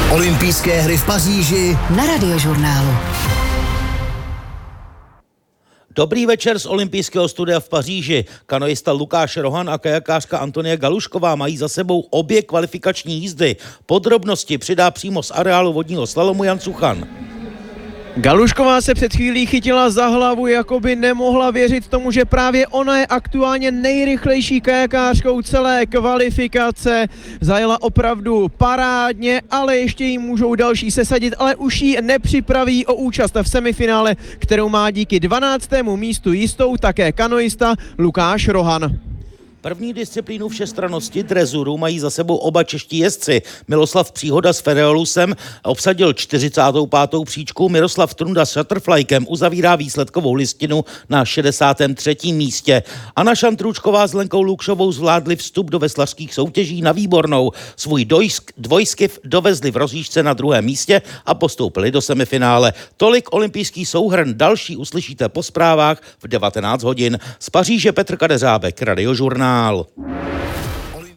Olympijské hry v Paříži na Radiožurnálu. Dobrý večer z olympijského studia v Paříži. Kanoista Lukáš Rohan a kajakářka Antonie Galušková mají za sebou obě kvalifikační jízdy. Podrobnosti přidá přímo z areálu vodního slalomu Jan Suchan. Galušková se před chvílí chytila za hlavu, jako by nemohla věřit tomu, že právě ona je aktuálně nejrychlejší kajakářkou celé kvalifikace. Zajela opravdu parádně, ale ještě jí můžou další sesadit, ale už ji nepřipraví o účast v semifinále, kterou má díky 12. místu jistou také kanoista Lukáš Rohan. První disciplínu všestrannosti drezuru mají za sebou oba čeští jezdci. Miloslav Příhoda s Fereolusem obsadil 45. příčku, Miroslav Trunda s Shutterflykem uzavírá výsledkovou listinu na 63. místě. Anna Šantručková s Lenkou Lukšovou zvládli vstup do veslařských soutěží na výbornou. Svůj dvojskiv dovezli v rozjížďce na 2. místě a postoupili do semifinále. Tolik olympijský souhrn, další uslyšíte po zprávách v 19 hodin. Z Paříže Petr Kadeřábek, Radiožurnál.